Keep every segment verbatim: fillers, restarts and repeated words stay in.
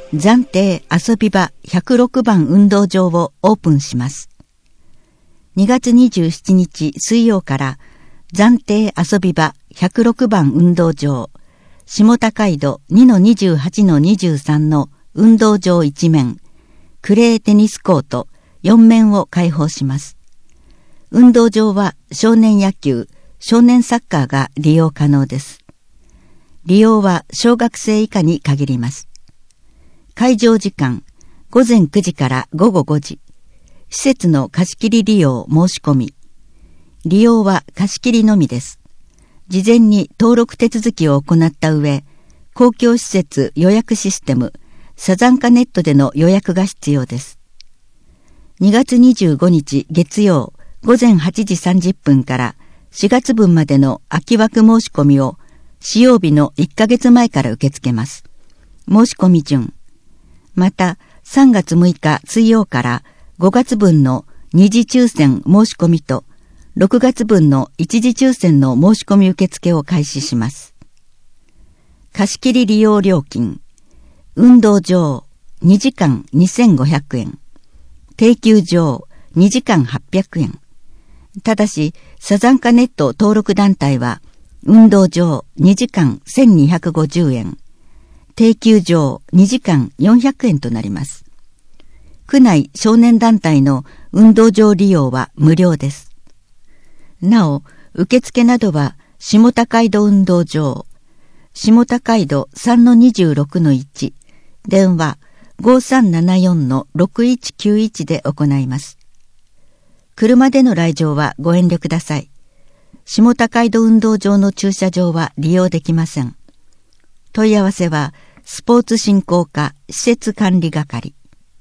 暫定遊び場ひゃくろくばん運動場をオープンします。にがつにじゅうしちにち水曜から暫定遊び場ひゃくろくばん運動場下高井戸 にのにじゅうはちのにじゅうさん の運動場いちめん、クレーテニスコートよんめんを開放します。運動場は少年野球、少年サッカーが利用可能です。利用は小学生以下に限ります。会場時間、ごぜんくじからごごごじ。施設の貸し切り利用申し込み。利用は貸し切りのみです。事前に登録手続きを行った上、公共施設予約システム、サザンカネットでの予約が必要です。にがつにじゅうごにち月曜ごぜんはちじさんじゅっぷんからしがつぶんまでの空き枠申し込みを使用日のいっかげつまえから受け付けます。申し込み順。またさんがつむいか水曜からごがつぶんのに次抽選申し込みとろくがつぶんのいち次抽選の申し込み受付を開始します。貸し切り利用料金。運動場にじかんにせんごひゃくえん。定休場にじかんはっぴゃくえん。ただし、サザンカネット登録団体は、運動場にじかんせんにひゃくごじゅうえん。定休場にじかんよんひゃくえんとなります。区内少年団体の運動場利用は無料です。なお、受付などは下高井戸運動場、下高井戸 さんのにじゅうろくのいち、電話 ごさんななよんのろくいちきゅういち で行います。車での来場はご遠慮ください。下高井戸運動場の駐車場は利用できません。問い合わせはスポーツ振興課施設管理係。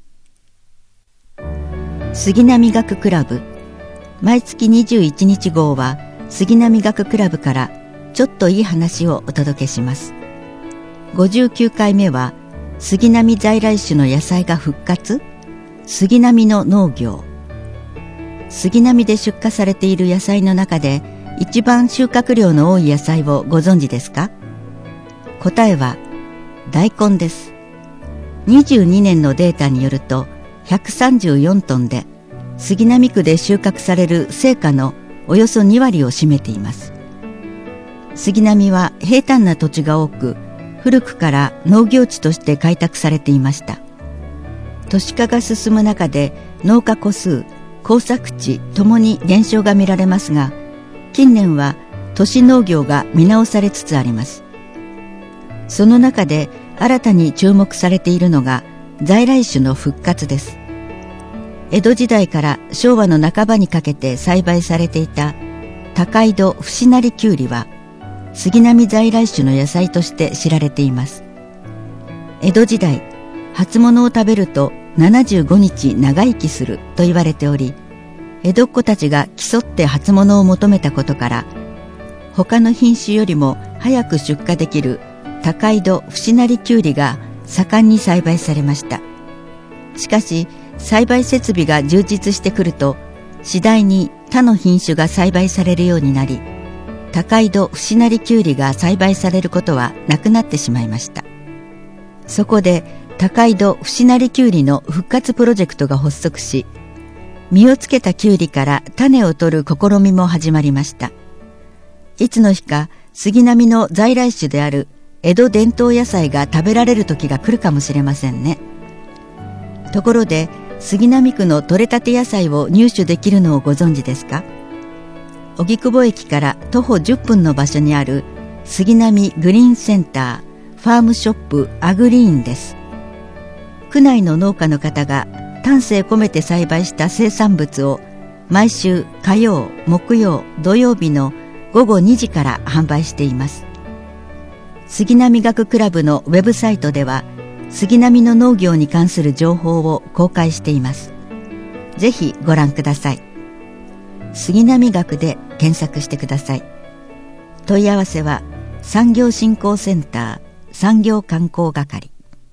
杉並学クラブ。毎月にじゅういちにち号は杉並学クラブからちょっといい話をお届けします。ごじゅうきゅうかいめは杉並在来種の野菜が復活、杉並の農業。杉並で出荷されている野菜の中で一番収穫量の多い野菜をご存知ですか？答えは大根です。にじゅうにねんのデータによるとひゃくさんじゅうよんトンで杉並区で収穫される成果のおよそにわりを占めています。杉並は平坦な土地が多く、古くから農業地として開拓されていました。都市化が進む中で農家戸数、耕作地ともに減少が見られますが、近年は都市農業が見直されつつあります。その中で新たに注目されているのが在来種の復活です。江戸時代から昭和の半ばにかけて栽培されていた高井戸節成きゅうりは杉並在来種の野菜として知られています。江戸時代、初物を食べるとななじゅうごにち長生きすると言われており、江戸っ子たちが競って初物を求めたことから、他の品種よりも早く出荷できる高井戸節成きゅうりが盛んに栽培されました。しかし、栽培設備が充実してくると、次第に他の品種が栽培されるようになり、高井戸節成きゅうりが栽培されることはなくなってしまいました。そこで高井戸節成きゅうりの復活プロジェクトが発足し、実をつけたきゅうりから種を取る試みも始まりました。いつの日か杉並の在来種である江戸伝統野菜が食べられる時が来るかもしれませんね。ところで杉並区の採れたて野菜を入手できるのをご存知ですか？荻窪駅から徒歩じゅっぷんの場所にある杉並グリーンセンターファームショップアグリーンです。区内の農家の方が丹精込めて栽培した生産物を毎週火曜、木曜、土曜日のごごにじから販売しています。杉並学クラブのウェブサイトでは杉並の農業に関する情報を公開しています。ぜひご覧ください。杉並学で検索してください。問い合わせは産業振興センター産業観光係。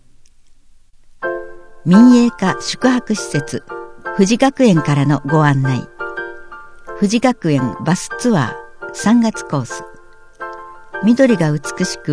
民営化宿泊施設富士学園からのご案内。富士学園バスツアーさんがつコース。緑が美しく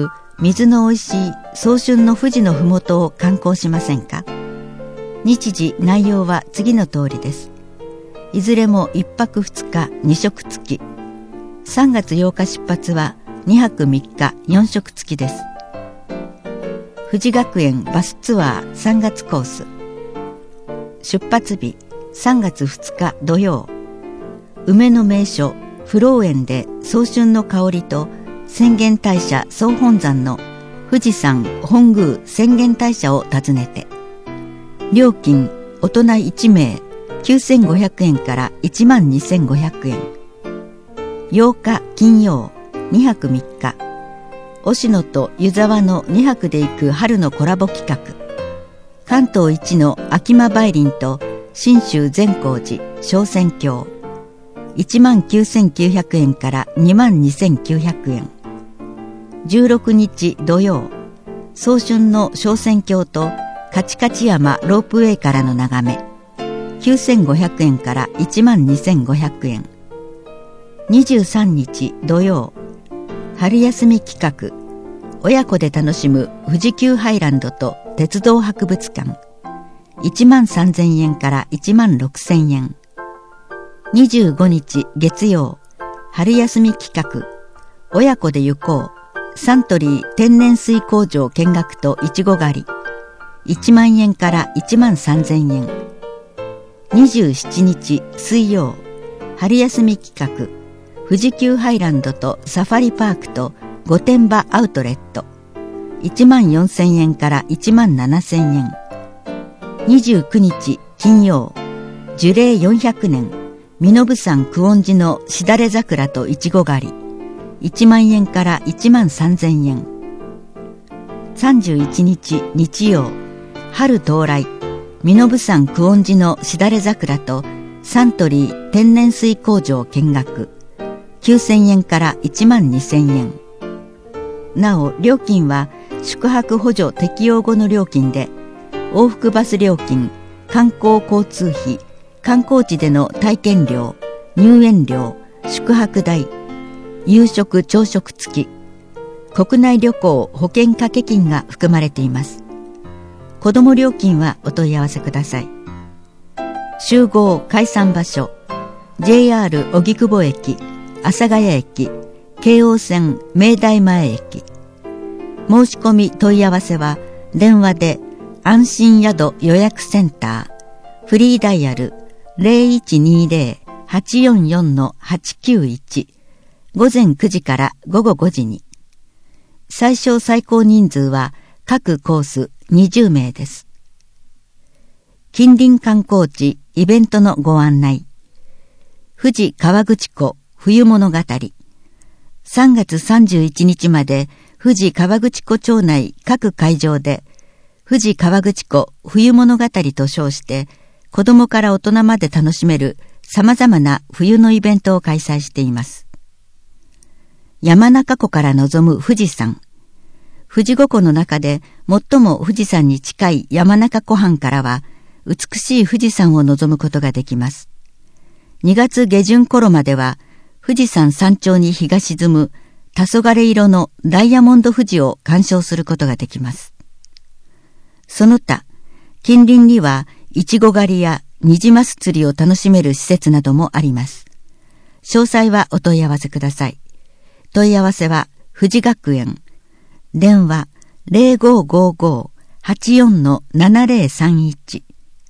水のおいしい早春の富士のふもとを観光しませんか。日時内容は次の通りです。いずれもいっぱくふつかにしょく付き。さんがつようか出発はにはくみっかよんしょく付きです。富士学園バスツアーさんがつコース。出発日さんがつふつか土曜。梅の名所不老園で早春の香りと浅間大社総本山の富士山本宮浅間大社を訪ねて、料金大人いちめいきゅうせんごひゃくえんからいちまんにせんごひゃくえん。ようか金曜にはくみっか、忍野と湯沢のにはくで行く春のコラボ企画。関東一の秋間梅林と信州善光寺昇仙峡、いちまんきゅうせんきゅうひゃくえんからにまんにせんきゅうひゃくえん。じゅうろくにち土曜、早春の昇仙峡とカチカチ山ロープウェイからの眺め、きゅうせんごひゃくえんからいちまんにせんごひゃくえん。にじゅうさんにち土曜、春休み企画、親子で楽しむ富士急ハイランドと鉄道博物館、いちまんさんぜんえんからいちまんろくせんえん。にじゅうごにち月曜、春休み企画、親子で行こう、サントリー天然水工場見学といちご狩り、いちまんえんからいちまんさんぜんえん。にじゅうしちにち水曜、春休み企画、富士急ハイランドとサファリパークと御殿場アウトレット、いちまんよんせんえんからいちまんななせんえん。にじゅうくにち金曜、樹齢よんひゃくねん、身延山久遠寺のしだれ桜といちご狩り、いちまんえんからいちまんさんぜんえん。さんじゅういちにち日曜、春到来、身延山久遠寺のしだれ桜とサントリー天然水工場見学、きゅうせんえんからいちまんにせんえん。なお料金は宿泊補助適用後の料金で、往復バス料金、観光交通費、観光地での体験料、入園料、宿泊代、夕食朝食付き、国内旅行保険掛け金が含まれています。子ども料金はお問い合わせください。集合解散場所 ジェイアール 荻窪駅、阿佐ヶ谷駅、京王線明大前駅。申し込み問い合わせは電話で安心宿予約センター、フリーダイヤル ゼロいちにゼロ はちよんよん はちきゅういち、午前くじから午後ごじに。最小最高人数は各コースにじゅうめいです。近隣観光地イベントのご案内。富士河口湖冬物語。さんがつさんじゅういちにちまで富士河口湖町内各会場で富士河口湖冬物語と称して子供から大人まで楽しめる様々な冬のイベントを開催しています。山中湖から望む富士山。富士五湖の中で最も富士山に近い山中湖畔からは美しい富士山を望むことができます。にがつげじゅん頃までは富士山山頂に日が沈む黄昏色のダイヤモンド富士を鑑賞することができます。その他、近隣にはいちご狩りやニジマス釣りを楽しめる施設などもあります。詳細はお問い合わせください。問い合わせは富士学園。電話 ゼロごーごーごー はちよん ななゼロさんいち。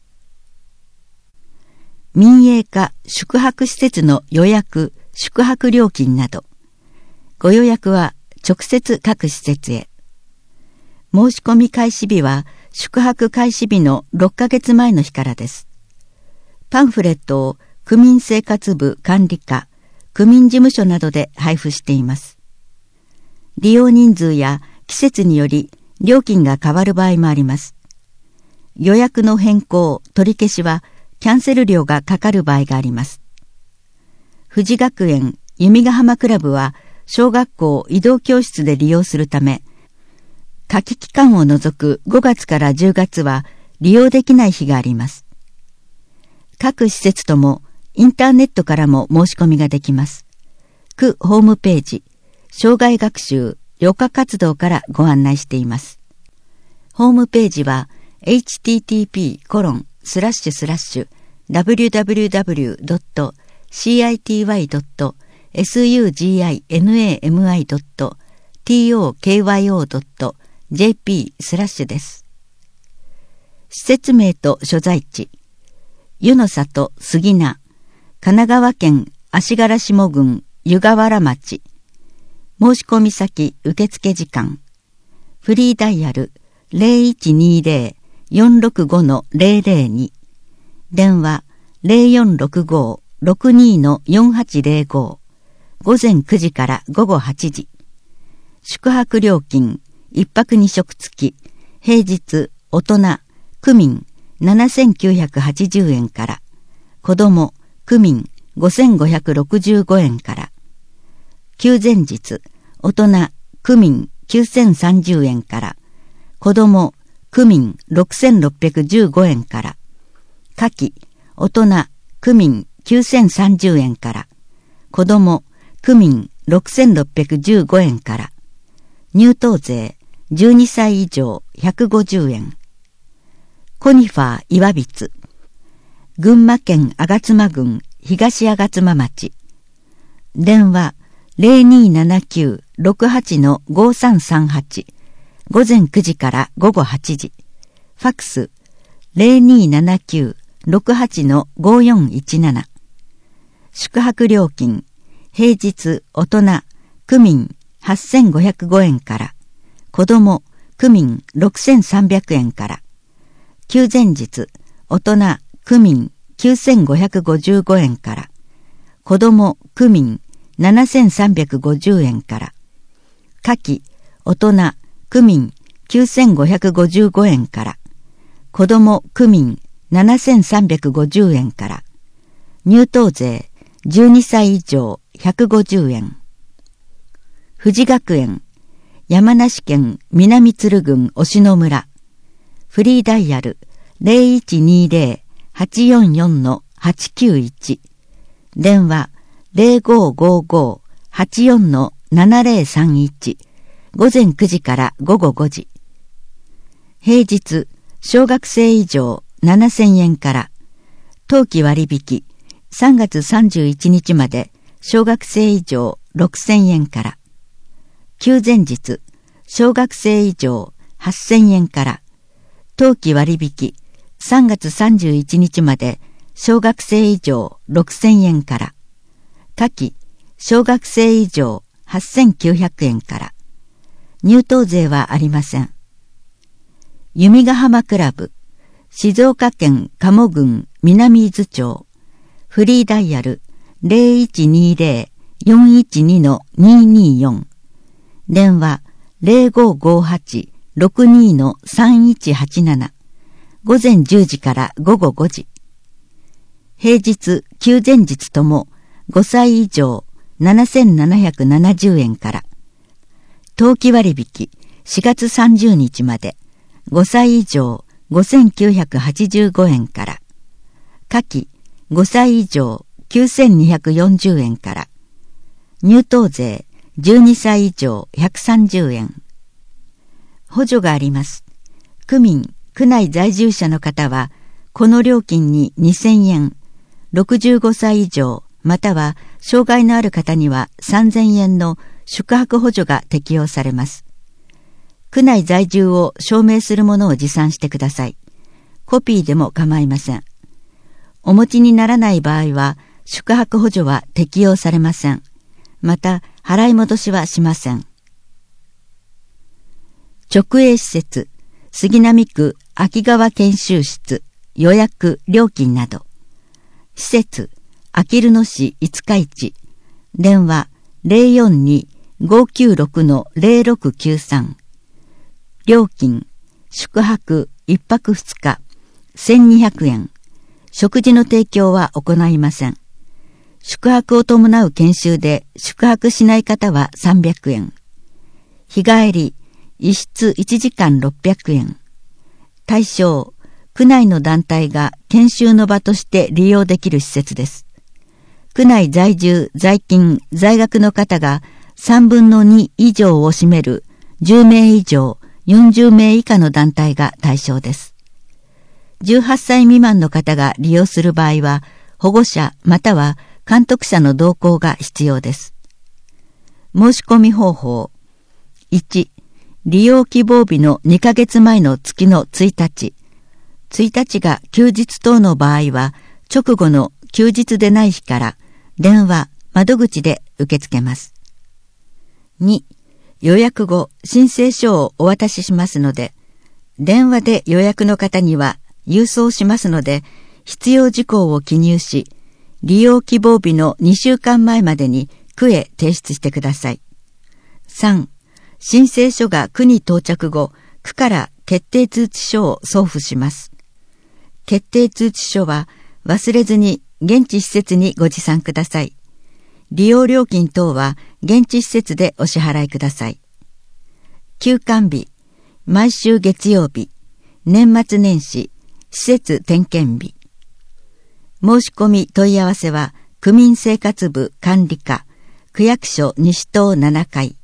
民営化宿泊施設の予約、宿泊料金など、ご予約は直接各施設へ。申し込み開始日は宿泊開始日のろっかげつまえの日からです。パンフレットを区民生活部管理課、区民事務所などで配布しています。利用人数や季節により料金が変わる場合もあります。予約の変更、取り消しはキャンセル料がかかる場合があります。富士学園弓ヶ浜クラブは小学校移動教室で利用するため、夏季期間を除くごがつからじゅうがつは利用できない日があります。各施設ともインターネットからも申し込みができます。区ホームページ、生涯学習旅客活動からご案内しています。ホームページは エイチティーティーピーコロンスラッシュスラッシュダブリューダブリューダブリュードットシーアイティーワイドットエスユージーアイエヌエーエムアイドットティーオーケーワイオードットジェーピースラッシュです。施設名と所在地、湯の里杉名、神奈川県足柄下郡湯河原町。申し込み先受付時間。フリーダイヤル ゼロいちにゼロ よんろくご ゼロゼロに。電話 ゼロよんろくご ろくに よんはちゼロご。午前くじから午後はちじ。宿泊料金一泊二食付き。平日大人区民ななせんきゅうひゃくはちじゅうえんから。子供区民ごせんごひゃくろくじゅうごえんから。休前日大人区民きゅうせんさんじゅうえんから。子供区民ろくせんろっぴゃくじゅうごえんから。夏季大人区民きゅうせんさんじゅうえんから。子供区民ろくせんろっぴゃくじゅうごえんから。入湯税じゅうにさい以上ひゃくごじゅうえん。コニファー岩櫃。群馬県吾妻郡東吾妻町。電話 ゼロにーななきゅう ろくはち ごさんさんはち。午前くじから午後はちじ。ファックス ゼロにーななきゅう ろくはち ごよんいちなな。宿泊料金平日大人区民はっせんごひゃくごえんから。子供区民ろくせんさんびゃくえんから。休前日大人区民きゅうせんごひゃくごじゅうごえんから。子供区民ななせんさんびゃくごじゅうえんから。夏季大人区民きゅうせんごひゃくごじゅうごえんから。子供区民ななせんさんびゃくごじゅうえんから。入湯税じゅうにさい以上ひゃくごじゅうえん。富士学園山梨県南鶴郡忍野村。フリーダイヤル ゼロいちにゼロ はちよんよん はちきゅういち。電話 ゼロごごご はちよん ななゼロさんいち。午前くじから午後ごじ。平日小学生以上ななせんえんから。冬季割引さんがつさんじゅういちにちまで小学生以上ろくせんえんから。休前日小学生以上はっせんえんから。冬季割引さんがつさんじゅういちにちまで小学生以上ろくせんえんから。夏季小学生以上はっせんきゅうひゃくえんから。入湯税はありません。弓ヶ浜クラブ静岡県加茂郡南伊豆町。フリーダイヤル ゼロいちにゼロ よんいちに にーにーよん。電話 ゼロごごはち ろくに さんいちはちなな。午前じゅうじから午後ごじ。平日休前日ともごさい以上ななせんななひゃくななじゅうえんから。冬季割引しがつさんじゅうにちまでごさい以上ごせんきゅうひゃくはちじゅうごえんから。夏季ごさい以上きゅうせんにひゃくよんじゅうえんから。入湯税じゅうにさい以上ひゃくさんじゅうえん。補助があります。区民、区内在住者の方は、この料金ににせんえん、ろくじゅうごさい以上、または障害のある方にはさんぜんえんの宿泊補助が適用されます。区内在住を証明するものを持参してください。コピーでも構いません。お持ちにならない場合は、宿泊補助は適用されません。また、払い戻しはしません。直営施設、杉並区秋川研修室、予約、料金など。施設、あきる野市五日市。電話 ゼロよんに ごきゅうろく ゼロろくきゅうさん。料金、宿泊いっぱくふつかせんにひゃくえん。食事の提供は行いません。宿泊を伴う研修で宿泊しない方はさんびゃくえん。日帰り、一室いちじかんろっぴゃくえん。対象、区内の団体が研修の場として利用できる施設です。区内在住、在勤、在学の方がさんぶんのに以上を占めるじゅうめい以上よんじゅうめい以下の団体が対象です。じゅうはっさい未満の方が利用する場合は、保護者または監督者の同行が必要です。申し込み方法。いち、利用希望日のにかげつまえの月のついたち。ついたちが休日等の場合は、直後の休日でない日から電話、窓口で受け付けます。に、予約後、申請書をお渡ししますので、電話で予約の方には郵送しますので、必要事項を記入し、利用希望日のにしゅうかんまえまでに区へ提出してください。さん、申請書が区に到着後、区から決定通知書を送付します。決定通知書は忘れずに現地施設にご持参ください。利用料金等は現地施設でお支払いください。休館日、毎週月曜日、年末年始、施設点検日。申し込み問い合わせは区民生活部管理課、区役所西棟ななかい。